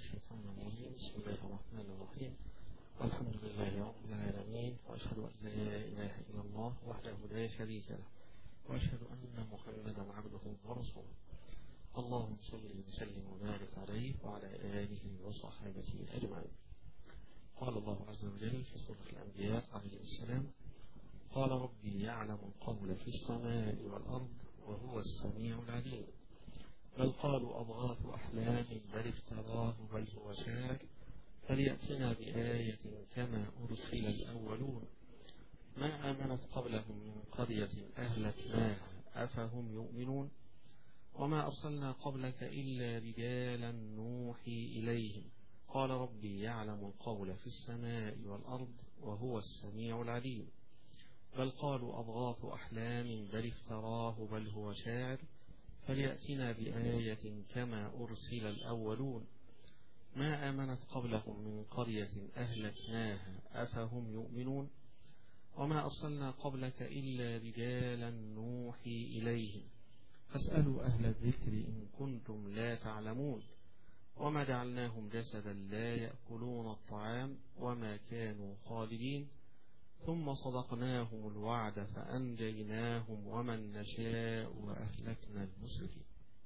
الشيطان الرجيم. بسم الله الرحمن الرحيم. الحمد لله رب العالمين، وأشهد أن لا إله إلا الله وحده لا شريك له، وأشهد أن محمدا عبده ورسوله. اللهم صل وسلم وبارك عليه وعلى آله وصحابته أجمعين. قال الله عز وجل في سورة الأنبياء عليه السلام: قال ربي يعلم القول في السماء والأرض وهو السميع العليم. بل قالوا أضغاث أحلام بل افتراه بل هو شاعر فليأتنا بآية كما أرسل الأولون. ما آمنت قبلهم من قرية أهلكناها أفهم يؤمنون. وما أرسلنا قبلك إلا رجالا نوحي إليهم. قال ربي يعلم القول في السماء والأرض وهو السميع العليم. بل قالوا أضغاث أحلام بل افتراه بل هو شاعر فليأتنا بآية كما أرسل الأولون. ما آمنت قبلهم من قرية أهلكناها أفهم يؤمنون. وما أرسلنا قبلك إلا رجالا نوحي إليهم فاسألوا أهل الذكر إن كنتم لا تعلمون. وما جعلناهم جسدا لا يأكلون الطعام وما كانوا خالدين ثم صدقناهم الوعد فأنجيناهم ومن نشاء وأهلكنا المسرفين.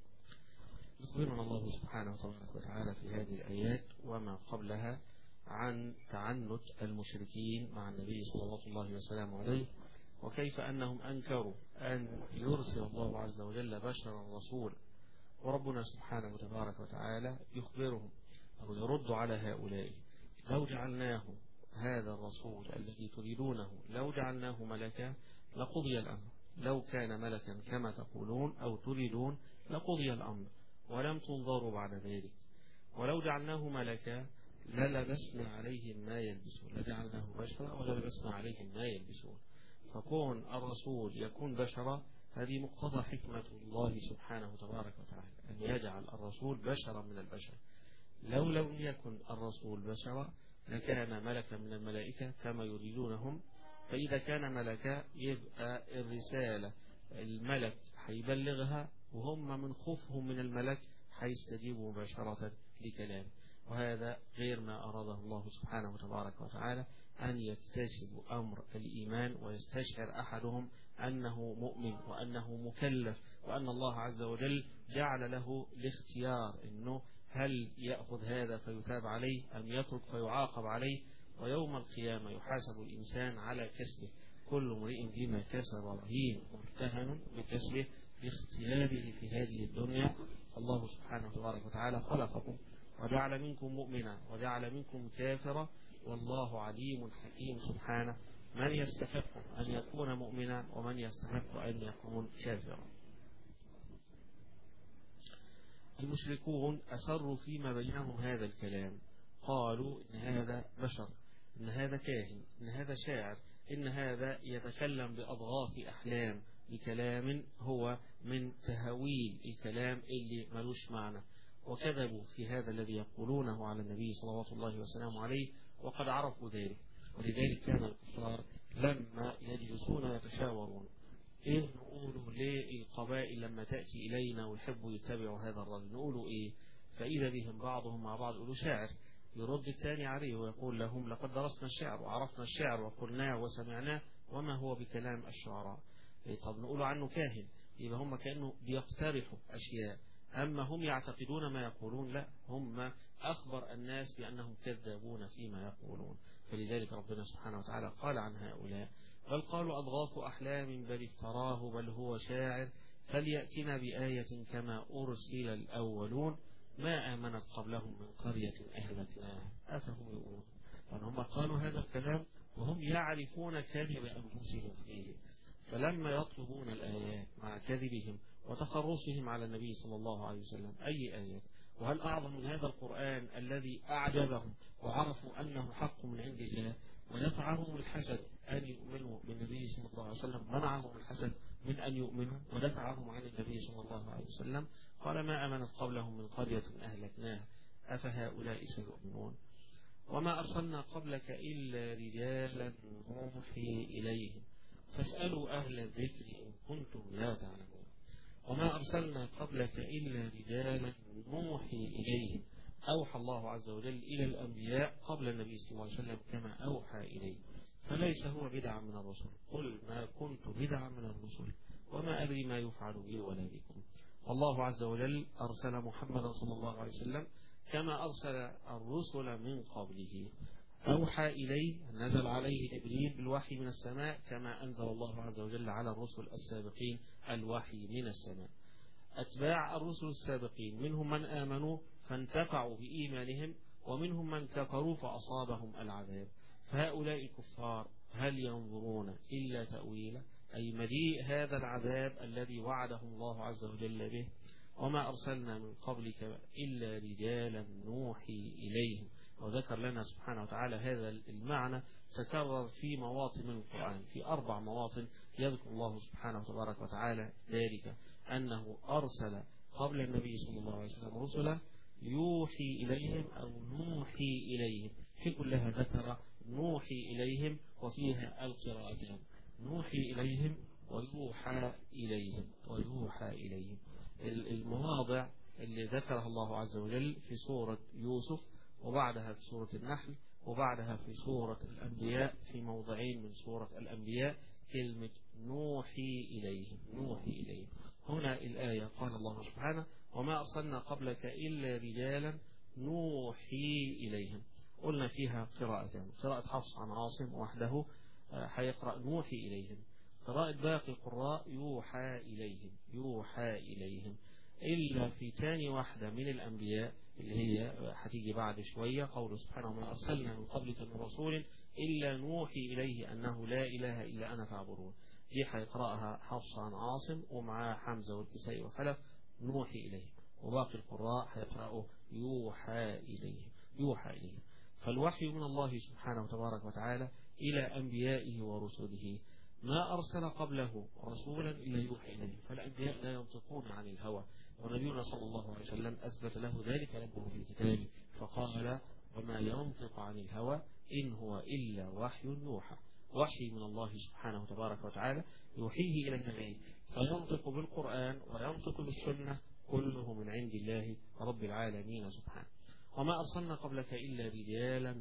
يخبرنا الله سبحانه وتعالى في هذه الآيات وما قبلها عن تعنت المشركين مع النبي صلى الله وسلم عليه، وكيف أنهم أنكروا أن يرسل الله عز وجل بشرا رسولا. وربنا سبحانه وتعالى يخبرهم أو يرد على هؤلاء: لو جعلناه هذا الرسول الذي تريدونه لو جعلناه ملكا لقضي الأمر. لو كان ملكا كما تقولون أو تريدون لقضي الأمر ولم تنظروا بعد ذلك. ولو جعلناه ملكا للبسنا عليهم ما يلبسون، لجعلناه بشرا وللبسنا عليهم ما يلبسون. فكون الرسول يكون بشرا هذه مقتضى حكمة الله سبحانه وتعالى أن يجعل الرسول بشرا من البشر. لو لم يكن الرسول بشرا لكان ملكا من الملائكة كما يريدونهم. فإذا كان ملكا يبقى الرسالة الملك هيبلغها، وهم من خوفهم من الملك هيستجيبوا مباشرة لكلامه. وهذا غير ما أراده الله سبحانه وتعالى أن يكتسبوا أمر الإيمان ويستشعر أحدهم أنه مؤمن وأنه مكلف، وأن الله عز وجل جعل له الاختيار أنه هل يأخذ هذا فيثاب عليه أم يترك فيعاقب عليه. ويوم القيامة يحاسب الإنسان على كسبه، كل امرئ بما كسب رهين مرتهن بكسبه باختياره في هذه الدنيا. فالله سبحانه وتعالى خلقكم وجعل منكم مؤمنا وجعل منكم كافرا، والله عليم حكيم سبحانه من يستحق أن يكون مؤمنا ومن يستحق أن يكون كافرا. المشركون أسروا فيما بينهم هذا الكلام، قالوا إن هذا بشر، إن هذا كاهن، إن هذا شاعر، إن هذا يتكلم بأضغاث أحلام، بكلام هو من تهويل الكلام اللي ملوش معنى. وكذبوا في هذا الذي يقولونه على النبي صلى الله وسلم عليه وقد عرفوا ذلك. ولذلك كان الكفار لما يجلسون يتشاورون إيه نقولوا ليه القبائل لما تأتي إلينا ويحبوا يتبعوا هذا الرجل نقولوا إيه؟ فإذا بهم بعضهم مع بعض يقولوا شاعر، يرد الثاني عليه ويقول لهم لقد درسنا الشعر وعرفنا الشعر وقلناه وسمعناه وما هو بكلام الشعراء. طب نقول عنه كاهن، يبقى هم كأنه بيقترحوا أشياء، أما هم يعتقدون ما يقولون لا، هم أخبر الناس بأنهم كذابون فيما يقولون. فلذلك ربنا سبحانه وتعالى قال عن هؤلاء: بل قالوا أضغاث أحلام بل افتراه بل هو شاعر فليأتنا بآية كما أرسل الأولون. ما آمنت قبلهم من قرية أهلكناها أفهم يؤمنون. فهم قالوا هذا الكلام وهم يعرفون كذب أنفسهم فيه، فلما يطلبون الآيات مع كذبهم وتخرصهم على النبي صلى الله عليه وسلم أي آيات؟ وهل أعظم من هذا القرآن الذي أعجبهم وعرفوا أنه حق من عند الله ودفعهم الحسد أن يؤمنوا بالنبي صلى الله عليه وسلم، منعهم الحسد من أن يؤمنوا ودفعهم عن النبي صلى الله عليه وسلم. قال: ما آمنت قبلهم من قرية أهلكناها أفهؤلاء سيؤمنون. وما أرسلنا قبلك إلا رجالا نوحي إليهم فاسألوا أهل الذكر إن كنتم لا تعلمون. وما أرسلنا قبلك إلا رجالا نوحي إليهم. أوحى الله عز وجل إلى الأنبياء قبل النبي صلى الله عليه وسلم كما أوحى إليه، فليس هو بدعا من الرسل. قل ما كنت بدعا من الرسل وما أدري ما يفعل بي ولا بكم. والله عز وجل أرسل محمدا صلى الله عليه وسلم كما أرسل الرسل من قبله، أوحى إليه، نزل عليه جبريل بالوحي من السماء كما أنزل الله عز وجل على الرسل السابقين الوحي من السماء. أتباع الرسل السابقين منهم من آمنوا فانتفعوا بإيمانهم، ومنهم من كفروا فأصابهم العذاب. فهؤلاء الكفار هل ينظرون إلا تأويله، أي مجيء هذا العذاب الذي وعده الله عز وجل به؟ وما أرسلنا من قبلك إلا رجالا نوحي إليهم. وذكر لنا سبحانه وتعالى هذا المعنى تكرر في مواطن من القرآن، في 4 مواطن يذكر الله سبحانه وتبارك وتعالى ذلك، أنه أرسل قبل النبي صلى الله عليه وسلم رسلا يوحي إليهم أو نوحي إليهم. في كلها ذكر نوحي إليهم، وفيها القراءتين نوحي إليهم ويوحى إليهم ويوحى إليهم. المواضع اللي ذكرها الله عز وجل في سورة يوسف، وبعدها في سورة النحل، وبعدها في سورة الأنبياء، في موضعين من سورة الأنبياء كلمة نوحي إليهم نوحي إليهم. هنا الآية قال الله سبحانه وما أرسلنا قبلك إلا رجالا نوحي إليهم. قلنا فيها قراءتين، قراءة حفص عن عاصم وحده هيقرأ نوحي إليهم، قراءة باقي القراء يوحى إليهم يوحى إليهم، إلا في ثاني واحدة من الأنبياء اللي هي هتيجي بعد شوية، قوله سبحانه وما أرسلنا من قبلك من رسول إلا نوحي إليه أنه لا إله إلا أنا فاعبدون. دي هيقرأها حفص عن عاصم ومعاه حمزة والكسائي وخلف نوحي إليه، وباقي القراء هيقرأوا يوحى إليه يوحى إليه. فالوحي من الله سبحانه وتبارك وتعالى إلى أنبيائه ورسله، ما أرسل قبله رسولا إلا يوحي إليه، فالأنبياء لا ينطقون عن الهوى، ونبينا صلى الله عليه وسلم أثبت له ذلك ربه في كتابه فقال وما ينطق عن الهوى إن هو إلا وحي يوحى. وحي من الله سبحانه وتبارك وتعالى يوحيه إلى النبي، فينطق بالقرآن وينطق بالسنة، كله من عند الله رب العالمين سبحانه. وما أرسلنا قبلك إلا رجالا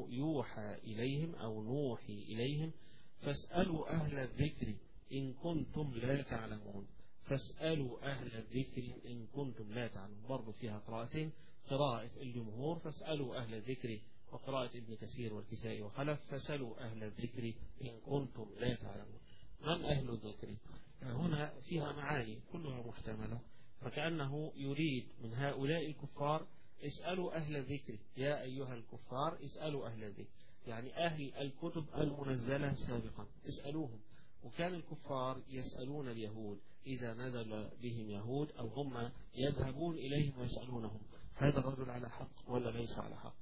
يوحى إليهم أو نوحي إليهم فاسألوا أهل الذكر إن كنتم لا تعلمون. فاسألوا أهل الذكر إن كنتم لا تعلمون، برضو فيها قراءتين، قراءة الجمهور فاسألوا أهل الذكر، وقراءة ابن كثير والكسائي وخلف فاسألوا أهل الذكر إن كنتم لا تعلمون. من أهل الذكر؟ هنا فيها معاني كلها محتملة، فكأنه يريد من هؤلاء الكفار اسألوا أهل الذكر، يا أيها الكفار اسألوا أهل الذكر، يعني أهل الكتب المنزلة سابقا اسألوهم. وكان الكفار يسألون اليهود إذا نزل بهم يهود أو هم يذهبون إليهم ويسألونهم هذا الرجل على حق ولا ليس على حق،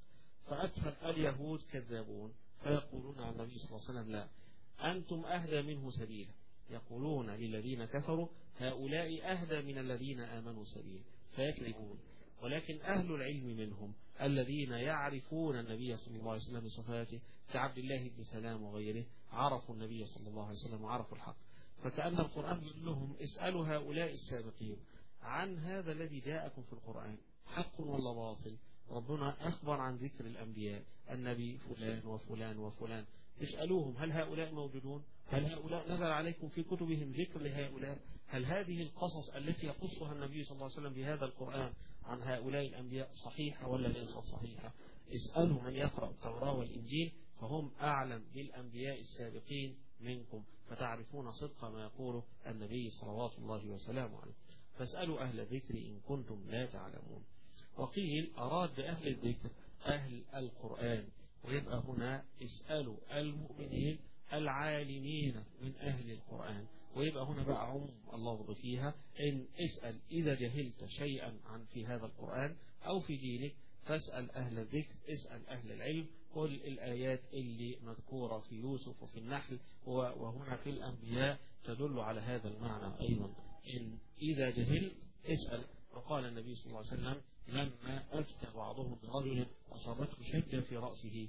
فأكثر اليهود كذابون فيقولون عن النبي صلى الله عليه وسلم لا أنتم أهدى منه سبيلا، يقولون للذين كفروا هؤلاء أهدى من الذين آمنوا سبيلا فيكذبون. ولكن أهل العلم منهم الذين يعرفون النبي صلى الله عليه وسلم بصفاته كعبد الله بن سلام وغيره عرفوا النبي صلى الله عليه وسلم وعرفوا الحق، فكأن القرآن يقول لهم اسألوا هؤلاء السابقين عن هذا الذي جاءكم في القرآن حق ولا باطل. ربنا أخبر عن ذكر الأنبياء النبي فلان وفلان وفلان، اسألوهم هل هؤلاء موجودون؟ هل هؤلاء نزل عليكم في كتبهم ذكر لهؤلاء؟ هل هذه القصص التي يقصها النبي صلى الله عليه وسلم بهذا القرآن عن هؤلاء الأنبياء صحيحة ولا ليست صحيحة؟ اسألوا من يقرأ التوراة والإنجيل فهم أعلم بالأنبياء السابقين منكم، فتعرفون صدق ما يقوله النبي صلوات الله وسلامه عليه. فاسألوا أهل الذكر إن كنتم لا تعلمون. وقيل أراد بأهل الذكر أهل القرآن، ويبقى هنا اسألوا المؤمنين العالمين من أهل القرآن، ويبقى هنا بقى عموم اللفظ فيها إن اسأل إذا جهلت شيئا عن في هذا القرآن أو في دينك فاسأل أهل الذكر، اسأل أهل العلم. كل الآيات اللي مذكورة في يوسف وفي النحل وهنا في الأنبياء تدل على هذا المعنى أيضا، إن إذا جهلت اسأل. وقال النبي صلى الله عليه وسلم لما أفتى بعضهم برجل أصابته شجة في رأسه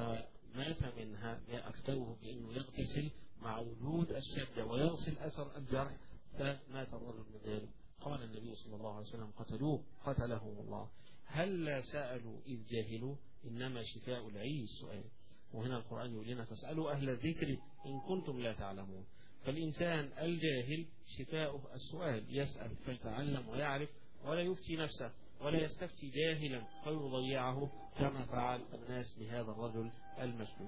فمات منها أفتوه بأنه يغتسل مع وجود الشجة ويغسل أثر الجرح فمات الرجل من ذلك. قال النبي صلى الله عليه وسلم قتلوه قتلهم الله. هل سألوا إذ جاهلوا، إنما شفاء العي السؤال. وهنا القرآن يقول لنا فاسألوا أهل الذكر إن كنتم لا تعلمون. فالإنسان الجاهل شفاؤه السؤال، يسأل فيتعلم ويعرف، ولا يفتي نفسه ولا يستفتي جاهلا فيضيعه كما فعل الناس بهذا الرجل المسلوب.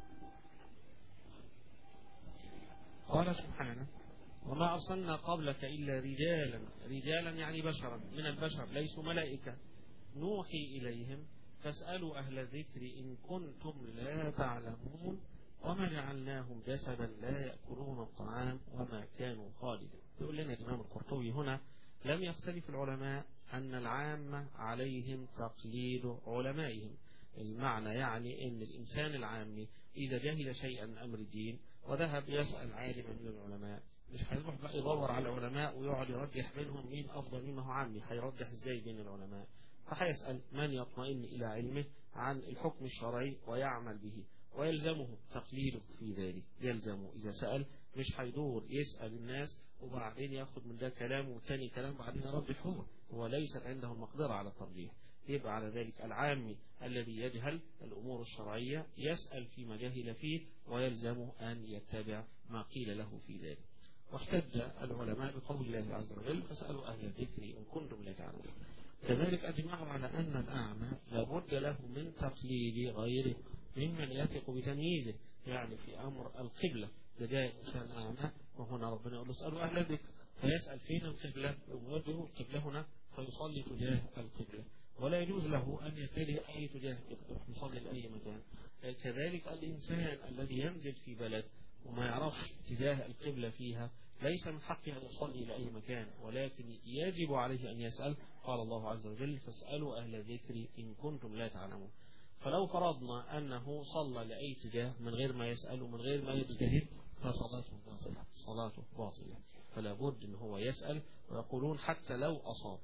قال سبحانه وما أرسلنا قبلك إلا رجالا يعني بشرا من البشر ليسوا ملائكة نوحي إليهم فاسألوا أهل الذكر إن كنتم لا تعلمون وما جعلناهم جسدا لا يأكلون الطعام وما كانوا خالدين. يقول لنا الإمام القرطبي هنا لم يختلف العلماء أن العامة عليهم تقليد علمائهم. المعنى يعني أن الإنسان العامي إذا جهل شيئا من أمر الدين وذهب يسأل عالما من العلماء مش هيروح بقى يدور على العلماء ويقعد يرجح منهم مين أفضل مين هو عامي، هيرجح إزاي بين العلماء؟ فهيسأل من يطمئن إلى علمه عن الحكم الشرعي ويعمل به ويلزمه تقليده في ذلك. يلزمه إذا سأل مش هيدور يسأل الناس وبعدين ياخد من ده كلام وثاني كلام بعدين يرجح هو ليست عنده المقدرة على الترجيح. يبقى على ذلك العامي الذي يجهل الأمور الشرعية يسأل فيما جهل فيه ويلزمه أن يتبع ما قيل له في ذلك. واحتج العلماء بقول الله عز وجل فاسألوا أهل الذكر إن كنتم لا تعلمون. كذلك أجمعوا على أن الأعمى لابد له من تقليد غيره ممن يثق بتمييزه، يعني في أمر القبلة جاء إنسان أعمى وهنا ربنا يقول اسألوا أهل الذكر فيسأل فين القبلة يوجه القبلة هنا فيصلي تجاه القبلة، ولا يجوز له أن يتجه أي تجاه يصلي لأي مكان. كذلك الإنسان الذي ينزل في بلد وما يعرفش اتجاه القبلة فيها ليس من حقه أن يصلي إلى أي مكان، ولكن يجب عليه أن يسأل. قال الله عز وجل فاسألوا أهل الذكر إن كنتم لا تعلمون. فلو فرضنا أنه صلى لأي اتجاه من غير ما يسأل ومن غير ما يجتهد فصلاته باطلة، صلاته باطلة. فلا بد أن هو يسأل، ويقولون حتى لو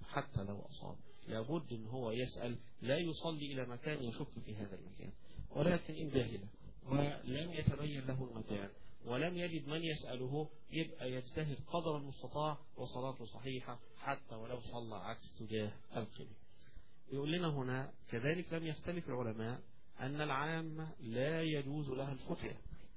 أصاب لابد أن هو يسأل، لا يصلي إلى مكان يشك في هذا المكان. ولكن إن جاهل ولم يتبين له المكان ولم يجد من يسأله يبقى يجتهد قدر المستطاع وصلاته صحيحة حتى ولو صلى عكس تجاه القبلة. يقول لنا هنا كذلك لم يختلف العلماء أن العامة لا يجوز لها الفتية.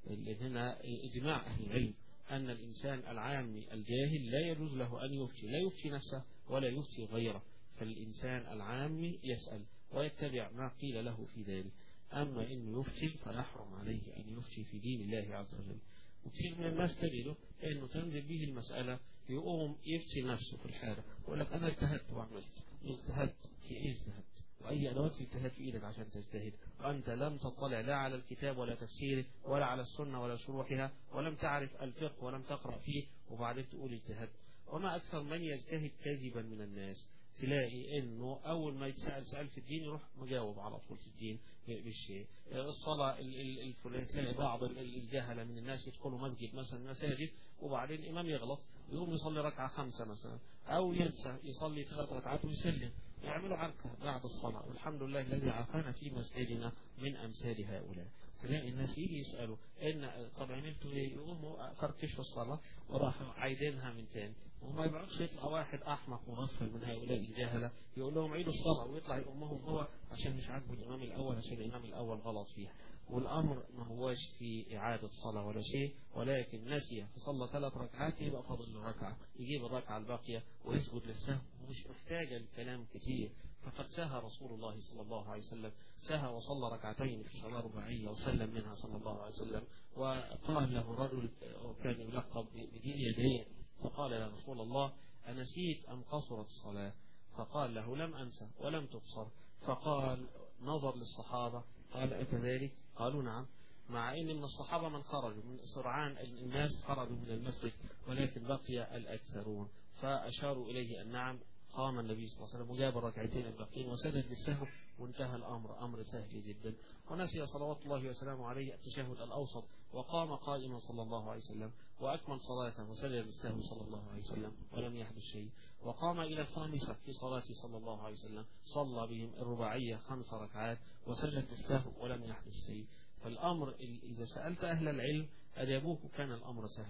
هنا إجماع أهل العلم أن الإنسان العامي الجاهل لا يجوز له أن يفتي، لا يفتي نفسه ولا يفتي غيره. فالإنسان العامي يسأل ويتبع ما قيل له في ذلك. أما إنه يفتي فيحرم عليه أن يفتي في دين الله عز وجل. وكثير من الناس تجده إنه تنزل به المسألة يقوم يفتي نفسه في الحالة ويقول لك أنا اجتهدت وعملت. اجتهدت في إيه اجتهدت؟ وأي أدوات اجتهاد في إيدك عشان تجتهد وأنت لم تطلع لا على الكتاب ولا تفسيره ولا على السنة ولا شروحها ولم تعرف الفقه ولم تقرأ فيه وبعدين تقول اجتهدت؟ وما أكثر من يجتهد كذبا من الناس. تلاقي انه اول ما يتسأل سؤال في الدين يروح مجاوب على طول في الدين بالشيء. الصلاة الفلانية تلاقي بعض الجهلة من الناس يدخلوا مسجد مثلا مساجد وبعدين الامام يغلط يقوم يصلي ركعة 5 مثلا او ينسى يصلي 3 ركعات ويسلم يعملوا عركة بعد الصلاة. والحمد لله الذي عافانا في مسجدنا من امثال هؤلاء. تلاقي الناس يجي يسألوا ان طب عملتوا ايه؟ يقوموا فركشوا الصلاة وراحوا عايدينها من تاني. وما يبعدش يطلع واحد احمق مغفل من هؤلاء الجاهلة يقول لهم عيدوا الصلاة ويطلع يأمهم هو عشان مش عاجبه الامام الاول عشان الامام الاول غلط فيها. والامر ما هواش في اعادة صلاة ولا شيء، ولكن نسي فصلى 3 ركعات يبقى فاضل له ركعة يجيب الركعة الباقية ويسجد للسهو ومش محتاجة الكلام كتير. فقد سهى رسول الله صلى الله عليه وسلم سهى وصلى 2 ركعتين في صلاة رباعية وسلم منها صلى الله عليه وسلم. وقال له رجل وكان يلقب بدين يدين فقال يا رسول الله أنسيت أم قصرت الصلاة؟ فقال له لم أنسى ولم تقصر. فقال نظر للصحابة قال أكذلك؟ قالوا نعم. مع أن من الصحابة من خرجوا من سرعان الناس خرجوا من المسجد ولكن بقي الأكثرون فأشاروا إليه أن نعم. قام النبي صلى الله عليه وسلم وجاب الركعتين الباقين وسجد للسهو وانتهى الأمر أمر سهل جدا. ونسي صلوات الله وسلامه عليه التشهد الأوسط وقام قائما صلى الله عليه وسلم وأكمل صلاته وسجد للسهو صلى الله عليه وسلم ولم يحدث شيء. وقام إلى الخامسة في صلاته صلى الله عليه وسلم صلى بهم الرباعية 5 ركعات وسجد للسهو ولم يحدث شيء. فالأمر إذا سألت أهل العلم أجابوه كان الأمر سهلا.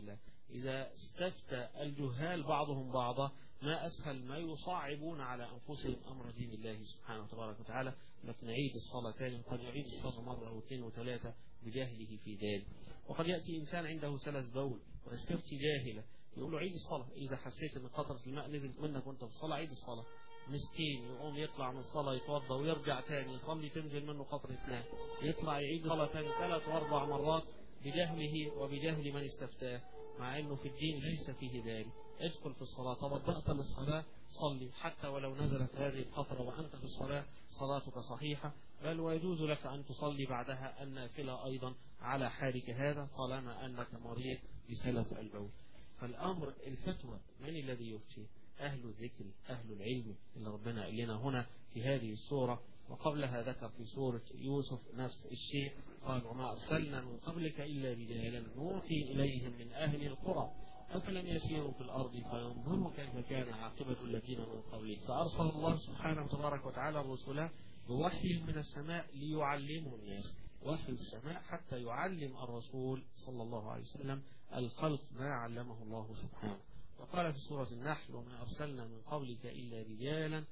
إذا استفتى الجهال بعضهم بعضا ما أسهل ما يصعبون على أنفسهم أمر دين الله سبحانه وتبارك وتعالى. لكن عيد الصلاة تاني قد يعيد الصلاة مرة أو اثنين وثلاثة بجهله في ذلك. وقد يأتي إنسان عنده سلس بول ويستفتي جاهلة يقول له عيد الصلاة، إذا حسيت أن قطرة الماء نزلت منك وأنت في الصلاة عيد الصلاة. مسكين يقوم يطلع من الصلاة يتوضا ويرجع تاني يصلي تنزل منه قطرة ماء، يطلع يعيد الصلاة تاني 3 و4 مرات بجهله وبجهل من استفتاه، مع أنه في الدين ليس فيه ذلك. ادخل في الصلاة، توضأت للصلاة صلي حتى ولو نزلت هذه القطرة وأنت في الصلاة صلاتك صحيحة، بل ويجوز لك أن تصلي بعدها النافلة أيضا على حالك هذا طالما أنك مريض بسلس البول. فالأمر الفتوى من الذي يفتي؟ أهل الذكر أهل العلم اللي ربنا قال لنا هنا في هذه السورة. وقبلها ذكر في سورة يوسف نفس الشيء، قال وما أرسلنا من قبلك إلا رجالا نوحي إليهم من أهل القرى أفلم يسيروا في الأرض فينظروا كيف كان عاقبة الذين من قبلهم. فأرسل الله سبحانه وتبارك وتعالى الرسل بوحي من السماء ليعلموا الناس، وحي السماء حتى يعلم الرسول صلى الله عليه وسلم الخلق ما علمه الله سبحانه. وقال في سورة النحل وما أرسلنا من قبلك إلا رجالا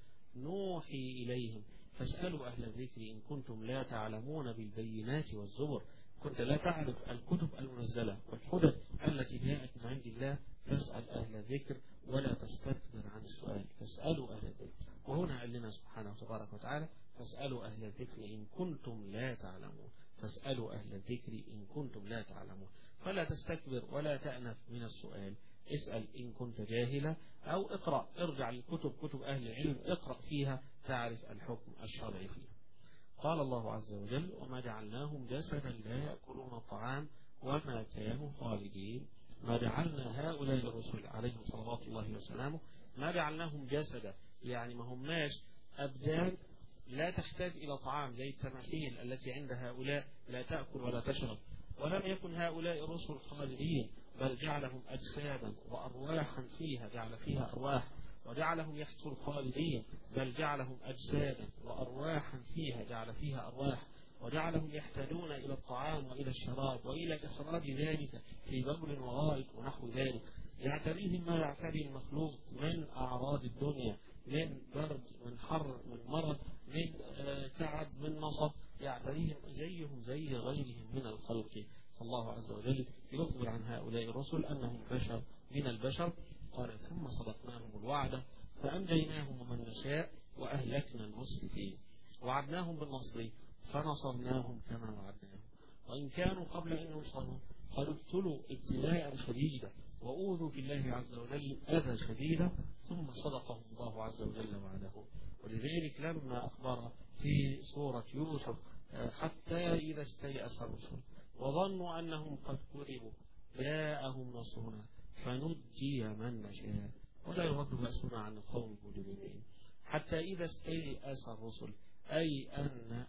نوحي إليهم فاسألوا أهل الذكر إن كنتم لا تعلمون بالبينات والزبر. كنت لا تعرف الكتب المنزلة والحجج التي جاءت من عند الله فاسأل أهل الذكر ولا تستكبر عن السؤال، فاسألوا أهل الذكر. وهنا قال لنا سبحانه وتبارك وتعالى فاسألوا أهل الذكر إن كنتم لا تعلمون، فاسألوا أهل الذكر إن كنتم لا تعلمون. فلا تستكبر ولا تأنف من السؤال، اسأل إن كنت جاهلا أو اقرأ، ارجع للكتب كتب أهل العلم اقرأ فيها تعرف الحكم الشرعي فيها. قال الله عز وجل وما جعلناهم جسدا لا يأكلون الطعام وما كانوا خالدين. ما جعلنا هؤلاء الرسل عليهم صلوات الله وسلامه ما جعلناهم جسدا، يعني ما هماش أبدان لا تحتاج إلى طعام زي التماثيل التي عند هؤلاء لا تأكل ولا تشرب. ولم يكن هؤلاء الرسل خالدين بل جعلهم أجسادا وأرواحا فيها، جعل فيها أرواح، وجعلهم يحصل خالدين بل جعلهم أجسادا وأرواحا فيها، جعل فيها أرواح، وجعلهم يحتاجون إلى الطعام وإلى الشراب وإلى إخراج ذلك في بول وغائط ونحو ذلك. يعتريهم ما يعتري المخلوق من أعراض الدنيا، من برد من حر من مرض من تعب من نصب، يعتريهم زيهم زي غيرهم من الخلق. فالله عز وجل يخبر عن هؤلاء الرسل أنهم بشر من البشر. قال ثم صدقناهم الوعد فأنجيناهم ومن نشاء وأهلكنا المسرفين. وعدناهم بالنصر فنصرناهم كما وعدناهم، وإن كانوا قبل أن ينصروا قد ابتلوا ابتلاء شديدا وأوذوا في الله عز وجل أذى شديدا ثم صدقهم الله عز وجل وعده. ولذلك لما أخبر في سورة يوسف حتى إذا استيأس الرسل وظنوا أنهم قد كذبوا جاءهم نصرنا فنجي من نشاء ولا يرد بأسنا عن القوم المجرمين. حتى إذا استيأس الرسل أي أن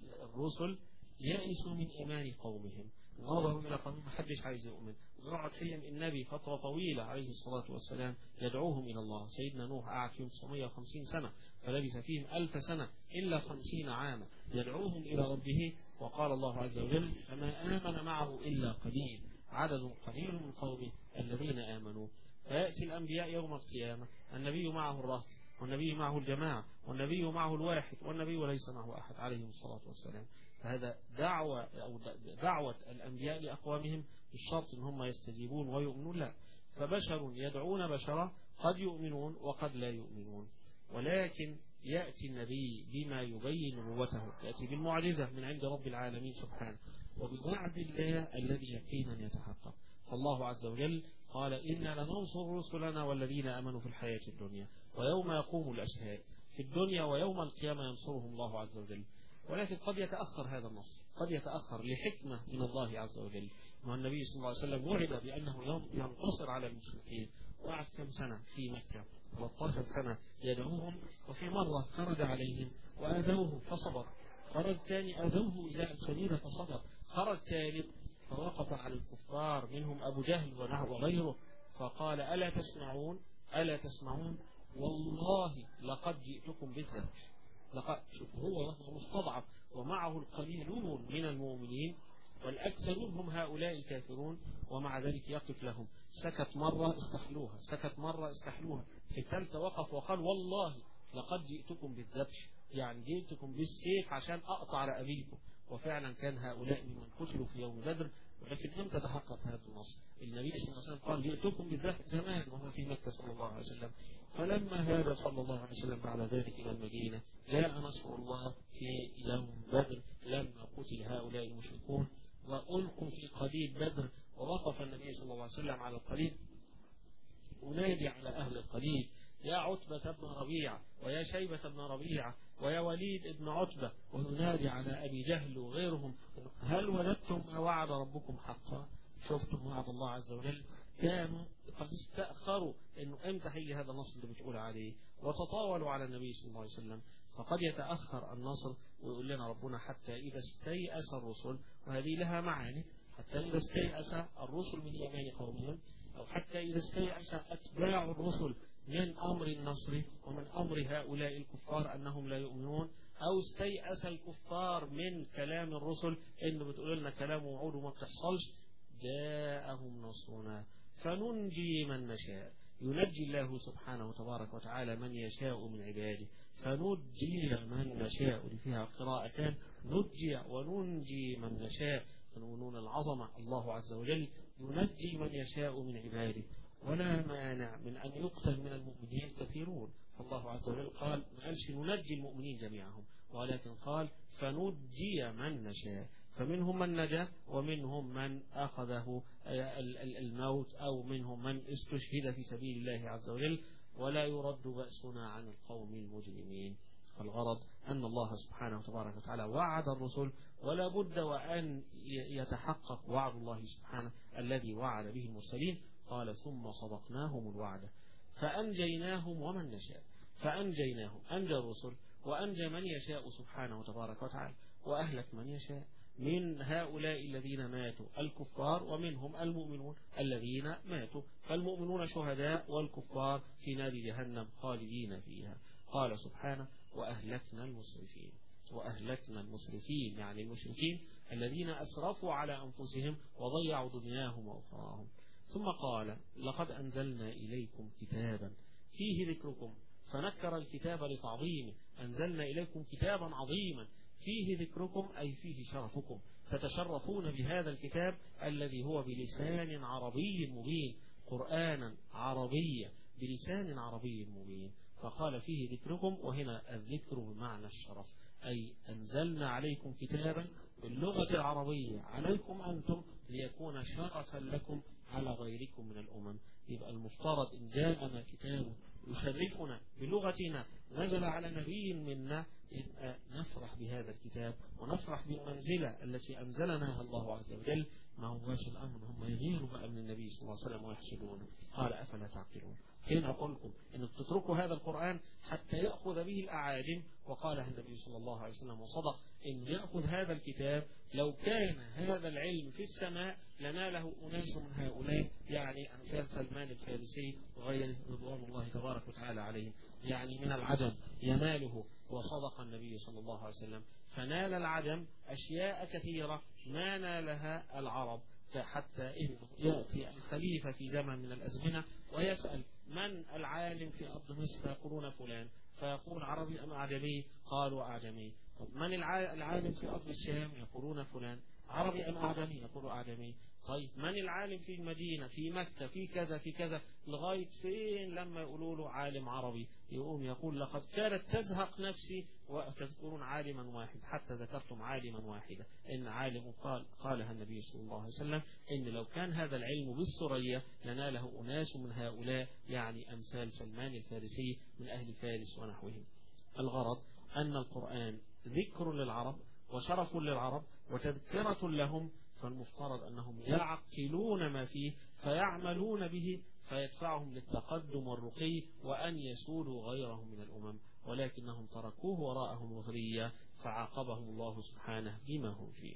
الرسل يئسوا من إيمان قومهم، نظروا إلى قوم محدش عايز يؤمن، وقعد فيهم النبي فترة طويلة عليه الصلاة والسلام يدعوهم إلى الله. سيدنا نوح قعد فيهم 950 سنة فلبث فيهم 1000 سنة إلا 50 عاما يدعوهم إلى ربه. وقال الله عز وجل فما آمن معه إلا قليل، عدد قليل من قومه الذين آمنوا. فيأتي الأنبياء يوم القيامة النبي معه الرهط والنبي معه الجماعة والنبي معه الواحد والنبي وليس معه أحد عليه الصلاة والسلام. فهذا دعوة الأنبياء لأقوامهم بالشرط إن هم يستجيبون ويؤمنون، لا، فبشر يدعون بشرا قد يؤمنون وقد لا يؤمنون. ولكن يأتي النبي بما يبين نبوته، يأتي بالمعجزة من عند رب العالمين سبحانه وبوعد الله الذي يقينا يتحقق. فالله عز وجل قال إنا لننصر رسلنا والذين آمنوا في الحياة الدنيا ويوم يقوم الأشهاد. في الدنيا ويوم القيامة ينصرهم الله عز وجل. ولكن قد يتأخر هذا النصر، قد يتأخر لحكمة من الله عز وجل. والنبي صلى الله عليه وسلم وعد بأنه ينتصر على المشركين، وقعد كم سنة في مكة 13 سنة يدعوهم، وفي مرة خرج عليهم وآذوه فصبر، خرج ثاني آذوه إذاء شديدة فصبر، خرج ثالث فوقف على الكفار منهم أبو جهل وغيره فقال ألا تسمعون ألا تسمعون والله لقد جئتكم بالذبح. لقد هو مستضعف ومعه القليلون من المؤمنين والأكثرون هم هؤلاء الكافرون، ومع ذلك يقف لهم. سكت مرة استحلوها، سكت مرة استحلوها، في الثالثة وقف وقال والله لقد جئتكم بالذبح، يعني جئتكم بالسيف عشان أقطع رقبيكم. وفعلا كان هؤلاء ممن قتلوا في يوم بدر. ولكن امتى تحقق هذا النص؟ النبي صلى الله عليه وسلم قال جئتكم بالذبح زمان وهو في مكة صلى الله عليه وسلم. فلما هاجر صلى الله عليه وسلم بعد ذلك إلى المدينة جاء نصر الله في يوم بدر، لما قتل هؤلاء المشركون وألقوا في قليب بدر. ووقف النبي صلى الله عليه وسلم على القليب ونادي على أهل القليب: يا عتبة بن ربيعة، ويا شيبة بن ربيعة، ويا وليد بن عتبة، وينادي على أبي جهل وغيرهم: هل ولدتم ما وعد ربكم حقا؟ شفتم وعد الله عز وجل؟ كانوا قد استأخروا إنه إمتى هيجي هذا النصر اللي بتقول عليه، وتطاولوا على النبي صلى الله عليه وسلم. فقد يتأخر النصر ويقول لنا ربنا: حتى إذا استيأس الرسل، وهذه لها معاني، حتى إذا استيأس الرسل من إيمان قومهم، أو حتى إذا استيأس أتباع الرسل من أمر النصر ومن أمر هؤلاء الكفار أنهم لا يؤمنون، أو استيأس الكفار من كلام الرسل إنه بتقول لنا كلام وعود وما بتحصلش. جاءهم نصرنا فننجي من نشاء، ينجي الله سبحانه وتبارك وتعالى من يشاء من عباده، فنجي من نشاء. فيها قراءتان: نجي وننجي من نشاء، فنون العظمة. الله عز وجل ينجي من يشاء من عباده، ولا مانع من أن يقتل من المؤمنين كثيرون. فالله عز وجل قال ما قالش ننجي المؤمنين جميعهم، ولكن قال فنجي من نشاء، فمنهم من نجا ومنهم من أخذه الموت، أو منهم من استشهد في سبيل الله عز وجل، ولا يرد بأسنا عن القوم المجرمين. فالغرض أن الله سبحانه وتبارك وتعالى وعد الرسل، ولا بد وأن يتحقق وعد الله سبحانه الذي وعد به المرسلين. قال ثم صدقناهم الوعد فأنجيناهم ومن نشاء. فأنجيناهم، أنجى الرسل وأنجى من يشاء سبحانه وتبارك وتعالى، وأهلك من يشاء من هؤلاء الذين ماتوا الكفار، ومنهم المؤمنون الذين ماتوا. فالمؤمنون شهداء والكفار في نار جهنم خالدين فيها. قال سبحانه وأهلكنا المسرفين. وأهلكنا المسرفين يعني المشركين الذين أسرفوا على أنفسهم وضيعوا دنياهم وأخراهم. ثم قال لقد أنزلنا إليكم كتابا فيه ذكركم، فنكر الكتاب لتعظيمه. أنزلنا إليكم كتابا عظيما فيه ذكركم أي فيه شرفكم، تتشرفون بهذا الكتاب الذي هو بلسان عربي مبين، قرآنا عربيا بلسان عربي مبين. فقال فيه ذكركم، وهنا الذكر بمعنى الشرف، أي أنزلنا عليكم كتابا باللغة العربية عليكم أنتم ليكون شرفا لكم على غيركم من الأمم. يبقى المفترض إن جاءنا كتاب يشرفنا بلغتنا نزل على نبي منا، يبقى نفرح بهذا الكتاب ونفرح بالمنزلة التي أنزلناها الله عز وجل. ما هوش الأمر هم يغيروا بقى من النبي صلى الله عليه وسلم ويحسدونه. قال أفلا تعقلون. حين أقول لكم إن تتركوا هذا القرآن حتى يأخذ به الأعاجم، وقالها النبي صلى الله عليه وسلم وصدق إن يأخذ هذا الكتاب لو كان هذا العلم في السماء لناله أناس من هؤلاء، يعني أمثال سلمان الفارسي وغيره رضوان الله تبارك وتعالى عليهم، يعني من العجم يناله. وصدق النبي صلى الله عليه وسلم، فنال العجم أشياء كثيرة ما نالها العرب. حتى إنه يأتي الخليفة في زمن من الأزمنة ويسأل من العالم في أرض مصر، فيقولون فلان، فيقول عربي أم أعجمي؟ قالوا أعجمي. من العالم في أرض الشام؟ يقولون فلان. عربي أم أعجمي؟ يقولوا أعجمي. طيب من العالم في المدينة في مكة في كذا في كذا، لغاية فين لما يقولوا له عالم عربي يقوم يقول لقد كانت تزهق نفسي وتذكرون عالما واحد حتى ذكرتم عالما واحدا. إن عالم قالها النبي صلى الله عليه وسلم إن لو كان هذا العلم بالسرية لناله أناس من هؤلاء، يعني أمثال سلمان الفارسي من أهل فارس ونحوهم. الغرض أن القرآن ذكر للعرب وشرف للعرب وتذكرة لهم، فالمفترض أنهم يعقلون ما فيه فيعملون به فيدفعهم للتقدم والرقي وأن يسودوا غيرهم من الأمم، ولكنهم تركوه وراءهم وغريا فعاقبهم الله سبحانه بما هم فيه.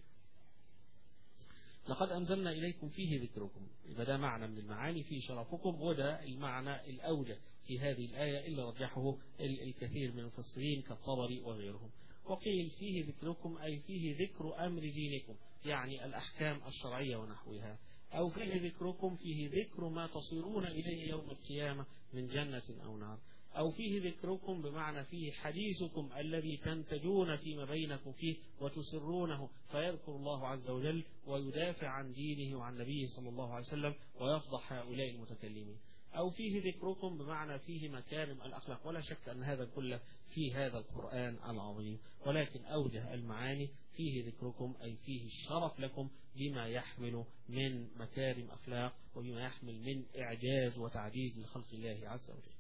لقد أنزلنا إليكم فيه ذكركم، ده معنى من المعاني فيه شرفكم، وده المعنى الأوجه في هذه الآية اللي رجحه الكثير من المفسرين كالطبري وغيرهم. وقيل فيه ذكركم أي فيه ذكر أمر دينكم، يعني الأحكام الشرعية ونحوها، أو فيه ذكركم فيه ذكر ما تصيرون إليه يوم القيامة من جنة أو نار، أو فيه ذكركم بمعنى فيه حديثكم الذي تنتجون فيما بينكم فيه وتسرونه، فيذكر الله عز وجل ويدافع عن دينه وعن نبيه صلى الله عليه وسلم ويفضح هؤلاء المتكلمين. أو فيه ذكركم بمعنى فيه مكارم الأخلاق، ولا شك أن هذا كله في هذا القرآن العظيم، ولكن أوجه المعاني فيه ذكركم أي فيه الشرف لكم بما يحمل من مكارم أخلاق وبما يحمل من إعجاز وتعجيز لخلق الله عز وجل.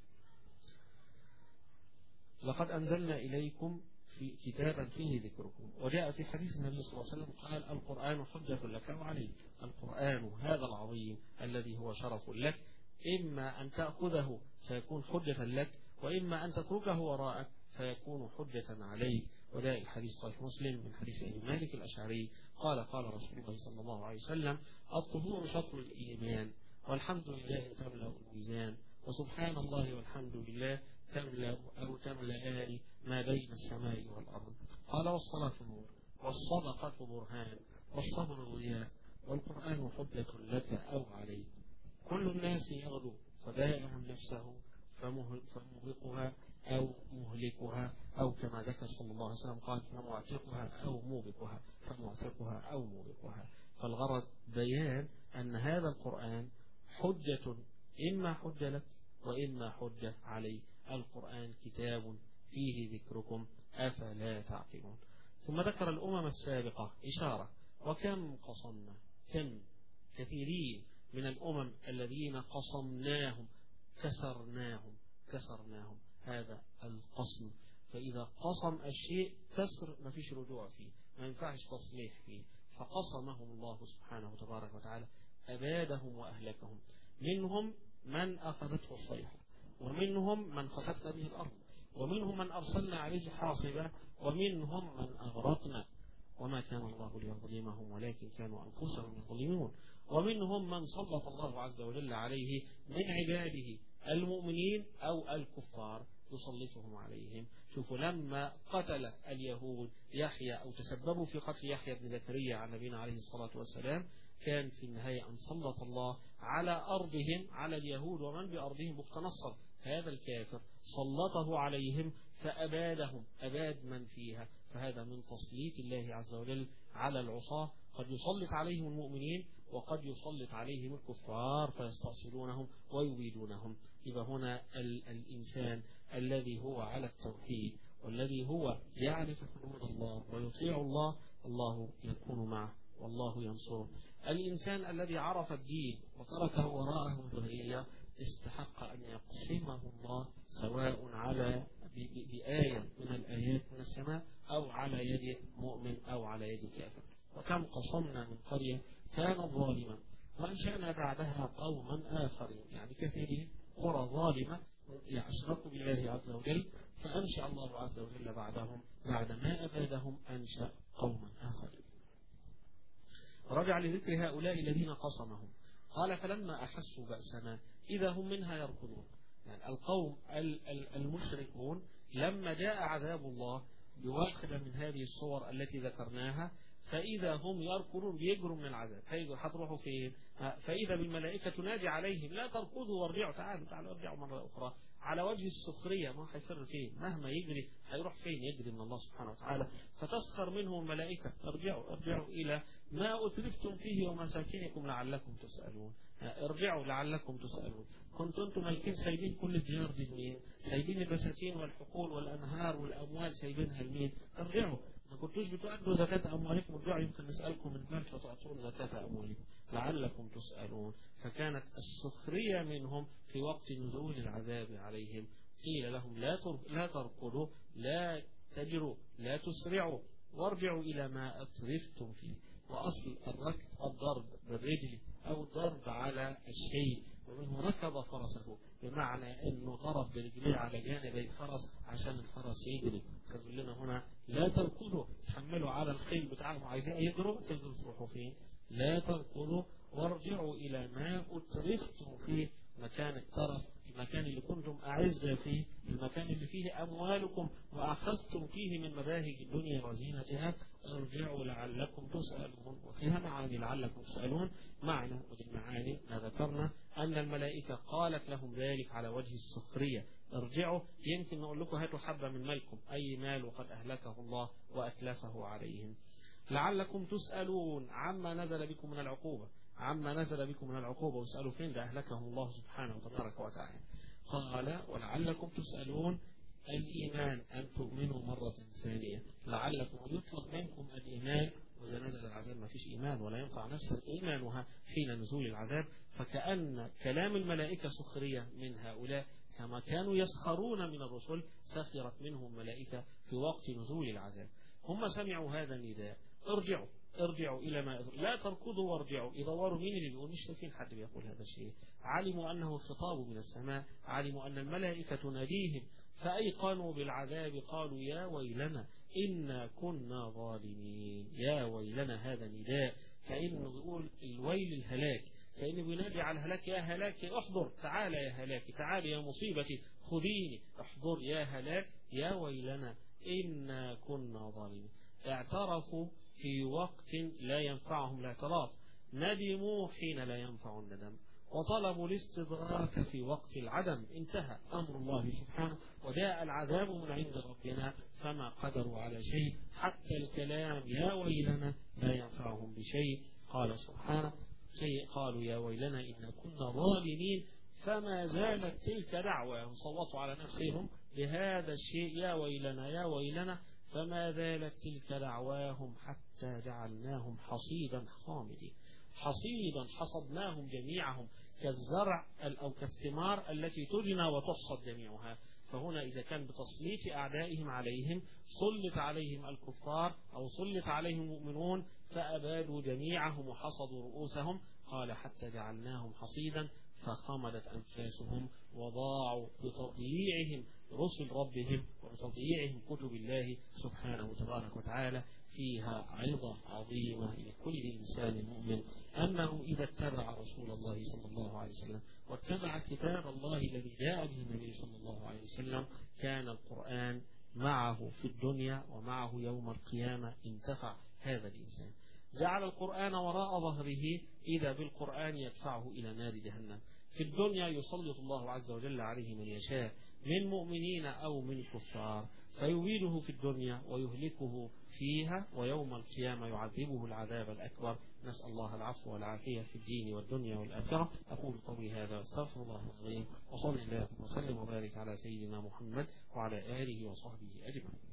لقد أنزلنا إليكم في كتابا فيه ذكركم، وجاء في حديث النبي صلى الله عليه وسلم قال القرآن حجة لك وعليك. القرآن هذا العظيم الذي هو شرف لك، إما أن تأخذه فيكون حجة لك، وإما أن تتركه وراءك فيكون حجة عليك. وجاء الحديث صحيح مسلم من حديث أبي مالك الأشعري قال قال رسول الله صلى الله عليه وسلم الطهور شطر الإيمان والحمد لله تملأ الميزان وسبحان الله والحمد لله تملأ أو تملأان ما بين السماء والأرض. قال والصلاة نور والصدقة برهان والصبر ضياء والقرآن حجة لك أو عليك. كل الناس يغدو فبائع نفسه فمهلكها أو مهلكها، أو كما ذكر صلى الله عليه وسلم قال فمعتقها أو موبقها، فمعتقها أو موبقها. فالغرض بيان أن هذا القرآن حجة، إما حجة لك وإما حجة عليك. القرآن كتاب فيه ذكركم أفلا تعقلون. ثم ذكر الأمم السابقة إشارة، وكم قصمنا، كم كثيرين من الأمم الذين قصمناهم كسرناهم. هذا القصم، فإذا قصم الشيء كسر ما فيش رجوع فيه، ما ينفعش تصليح فيه، فقصمهم الله سبحانه وتبارك وتعالى أبادهم وأهلكهم. منهم من أخذته الصيحة، ومنهم من خسفنا به الأرض، ومنهم من أرسلنا عليه حاصبا، ومنهم من أغرقنا وما كان الله ليظلمهم ولكن كانوا أنفسهم يظلمون، ومنهم من سلط الله عز وجل عليه من عباده المؤمنين أو الكفار يسلطهم عليهم. شوفوا لما قتل اليهود يحيى أو تسببوا في قتل يحيى بن زكريا عن نبينا عليه الصلاة والسلام، كان في النهاية أن سلط الله على أرضهم على اليهود ومن بأرضهم بخت نصر، هذا الكافر سلطه عليهم فأبادهم، أباد من فيها. فهذا من تسليط الله عز وجل على العصاة، قد يسلط عليهم المؤمنين وقد يسلط عليهم الكفار فيستأصلونهم ويبيدونهم. يبقى هنا الإنسان الذي هو على التوحيد والذي هو يعرف حدود الله ويطيع الله، الله يكون معه والله ينصره. الإنسان الذي عرف الدين وتركه وراءه ذرية استحق أن يقسمه الله، سواء على بآية من الآيات من السماء أو على يد مؤمن أو على يد كافر. وكم قصمنا من قرية كانت ظالمة وأنشأنا بعدها قوما آخرين، يعني كثيرين قرى ظالمة يشركوا بالله عز وجل، فأنشأ الله عز وجل بعدهم بعد ما أبادهم أنشأ قوما آخرين. رجع لذكر هؤلاء الذين قصمهم قال فلما أحسوا بأسنا إذا هم منها يركضون. يعني القوم المشركون لما جاء عذاب الله بواحدة من هذه الصور التي ذكرناها فإذا هم يركضون بيجروا من العذاب، هتروحوا فين؟ فإذا بالملائكة تنادي عليهم لا تركضوا وارجعوا، تعالوا ارجعوا مرة أخرى، على وجه السخرية. ما هيفر فين؟ مهما يجري هيروح فين؟ يجري من الله سبحانه وتعالى. فتسخر منهم الملائكة ارجعوا إلى ما أتلفتم فيه ومساكنكم لعلكم تسألون. ارجعوا لعلكم تسألون. كنتم انتم مالكين سايبين كل الديار دي لمين؟ سايبين البساتين والحقول والأنهار والأموال سايبينها لمين؟ ارجعوا. ما كنتوش بتؤدوا زكاة أموالكم، ارجعوا يمكن نسألكم من مال فتعطون زكاة أموالكم لعلكم تسألون. فكانت السخرية منهم في وقت نزول العذاب عليهم. قيل لهم لا تركضوا، لا تجروا، لا تسرعوا، وارجعوا إلى ما أترفتم فيه. وأصل الركض الضرب بالرجل أو الضرب على الشيء، ومنه ركض فرسه، بمعنى أنه ضرب برجليه على جانب الفرس عشان الفرس يجري. فقال لنا هنا لا تركضوا، تحملوا على الخيل بتاعهم عايزين يجروا، تجروا تروحوا فين؟ لا تركضوا وارجعوا إلى ما أترفتم فيه. مكان الترف المكان اللي كنتم أعزة فيه، المكان اللي فيه أموالكم وأخذتم فيه من مباهج الدنيا وزينتها، ارجعوا لعلكم تسألون. وفيها معاني لعلكم تسألون، معنى والمعاني ما ذكرنا أن الملائكة قالت لهم ذلك على وجه السخرية، ارجعوا يمكن نقول لكم هاتوا حبة من مالكم، أي مال وقد أهلكه الله وأتلفه عليهم. لعلكم تسألون عما نزل بكم من العقوبة، عما نزل بكم من العقوبة، واسألوا فين ده أهلكهم الله سبحانه وتبارك وتعالى. قال ولعلكم تسألون الإيمان أن تؤمنوا مرة ثانية، لعلكم يطلب منكم الإيمان، وإذا نزل العذاب ما فيش إيمان ولا ينفع نفسا إيمانها حين نزول العذاب. فكأن كلام الملائكة سخرية من هؤلاء، كما كانوا يسخرون من الرسل سخرت منهم الملائكة في وقت نزول العذاب. هم سمعوا هذا النداء، ارجعوا ارجعوا إلى ما لا تركضوا وارجعوا، يدوروا مين اللي بيقول، مش شايفين حد بيقول هذا الشيء. علموا أنه خطاب من السماء، علموا أن الملائكة تناديهم، فأيقنوا بالعذاب قالوا يا ويلنا إنا كنا ظالمين. يا ويلنا هذا نداء كأنه بيقول الويل الهلاك، كأنه بينادي على الهلاك، يا هلاك احضر، تعال يا هلاك، تعال يا مصيبتي خذيني، احضر يا هلاك، يا ويلنا إنا كنا ظالمين. اعترفوا في وقت لا ينفعهم الاعتراف، ندموا حين لا ينفع الندم، وطلبوا الاستدراك في وقت العدم. انتهى أمر الله سبحانه وجاء العذاب من عند ربنا، فما قدروا على شيء، حتى الكلام يا ويلنا لا ينفعهم بشيء. قال سبحانه قالوا يا ويلنا إن كنا ظالمين، فما زالت تلك دعوة، صوتوا على نفسهم بهذا الشيء يا ويلنا يا ويلنا، فما زالت تلك دعواهم حتى جعلناهم حصيدا خامدين. حصيدا حصدناهم جميعهم كالزرع أو كالثمار التي تجنى وتحصد جميعها. فهنا إذا كان بتسليط أعدائهم عليهم سلط عليهم الكفار أو سلط عليهم المؤمنون فأبادوا جميعهم وحصدوا رؤوسهم. قال حتى جعلناهم حصيدا فخمدت أنفاسهم وضاعوا بتضييعهم رسل ربهم وتضييعهم كتب الله سبحانه وتبارك وتعالى. فيها عظة عظيمة لكل إنسان مؤمن أنه إذا اتبع رسول الله صلى الله عليه وسلم واتبع كتاب الله الذي جاء به النبي صلى الله عليه وسلم كان القرآن معه في الدنيا ومعه يوم القيامة. انتفع هذا الإنسان، جعل القرآن وراء ظهره، إذا بالقرآن يدفعه إلى نار جهنم. في الدنيا يسلط الله عز وجل عليه من يشاء من مؤمنين أو من كفار، فيويله في الدنيا ويهلكه فيها، ويوم القيامة يعذبه العذاب الأكبر. نسأل الله العفو والعافية في الدين والدنيا والآخرة. أقول قولي هذا واستغفر الله العظيم، وصلى الله وسلم وبارك على سيدنا محمد وعلى آله وصحبه أجمعين.